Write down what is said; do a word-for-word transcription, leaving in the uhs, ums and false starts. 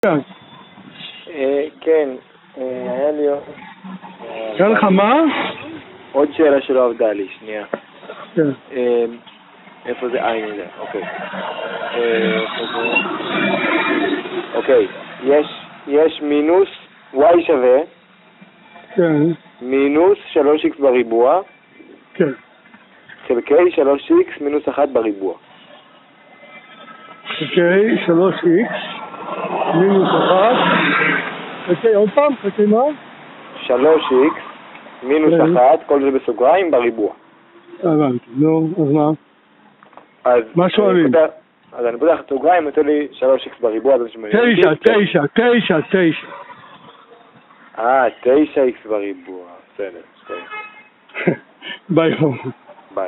כן, היה לי עוד... היה לך מה? עוד שאלה שלא עבדה לי, שנייה. כן. איפה זה? אה, הנה זה, אוקיי. איפה זה? אוקיי, יש מינוס y שווה כן. מינוס שלוש איקס בריבוע כן. חלקי שלוש איקס מינוס אחת בריבוע. אוקיי, שלוש איקס מינוס אחת. אוקיי, עוד פעם, חכי מה? שלוש איקס מינוס אחת, כל זה בסוגריים, בריבוע. הבנתי, נו, אז מה? אז מה שואלים? אז אני פותח את סוגריים, נותן לי שלוש איקס בריבוע. תשע, תשע, תשע, תשע. אה, תשע איקס בריבוע, בסדר, שתי. ביי.